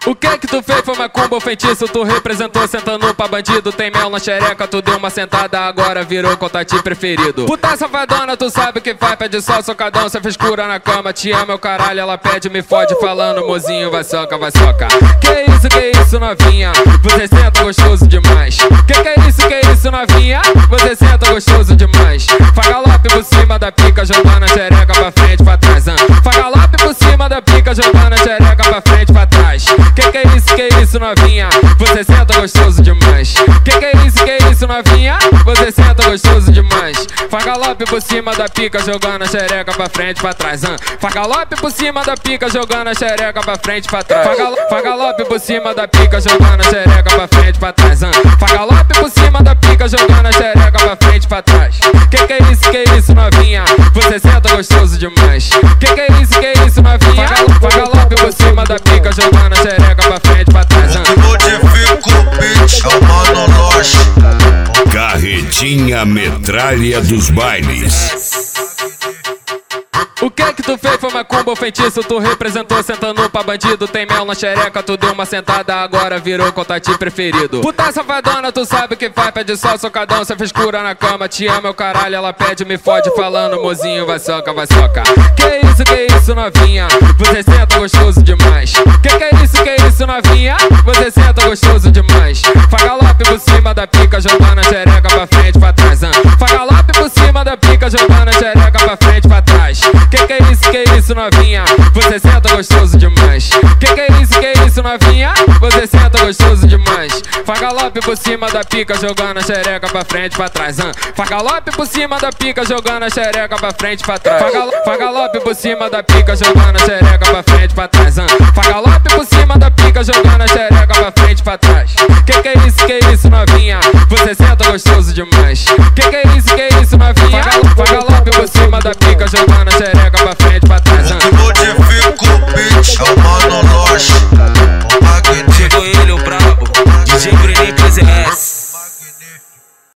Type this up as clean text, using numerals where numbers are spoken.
O que tu fez foi macumba ou feitiço? Tu representou sentando pra bandido. Tem mel na xereca, tu deu uma sentada, agora virou contatinho preferido. Puta safadona, tu sabe o que faz, pede só socadão. Cê fez cura na cama, te ama o caralho. Ela pede, me fode, falando mozinho, vai soca, vai soca. Que isso novinha, você senta gostoso demais. Que isso novinha, você senta gostoso demais. Fagalope por cima da pica, jogando a xereca pra frente, pra trás. Fagalope por cima da pica, jogando a xereca pra frente, pra trás. Que isso novinha, você senta gostoso demais. Que isso novinha, você senta gostoso demais. Fagalope por cima da pica, jogando a xereca pra frente, pra trás. Fagalope por cima da pica, jogando a xereca pra frente, pra trás. Fagalope por cima da pica, jogando a xereca pra frente, pra trás. Fagalope por cima da pica, jogando a xereca pra frente, pra trás. Que isso novinha, você senta gostoso demais. Que isso novinha, fagalope por cima da pica, jogando a xereca pra frente, pra trás. Modifica o beat, é o Mano Loche. Carretinha metralha dos bailes. O que tu fez foi macumba ou feitiço? Tu representou sentando pra bandido. Tem mel na xereca, tu deu uma sentada, agora virou contatinho preferido. Puta safadona, tu sabe o que faz, pede só socadão. Cê fez cura na cama, te ama o caralho. Ela pede, me fode, falando mozinho, vai soca, vai soca. Que isso novinha, você senta gostoso demais. Que isso novinha, você senta gostoso demais. Fagalope por cima da pica, jogando a xereca pra frente, pra trás. Fagalope por cima da pica, jogando a xereca pra frente, pra trás. Que isso novinha, você senta gostoso demais. Que isso novinha, você senta gostoso demais. Fagalope por cima da pica, jogando a xereca pra frente, pra trás. Fagalope por cima da pica, jogando a xereca pra frente, pra trás. Fagalope por cima da pica, jogando a xereca pra frente, pra trás. Fagalope por cima da pica, jogando a xereca pra frente, pra trás. Que isso novinha, você senta gostoso demais. Que isso novinha, fagalope por cima da pica, jogando a xereca pra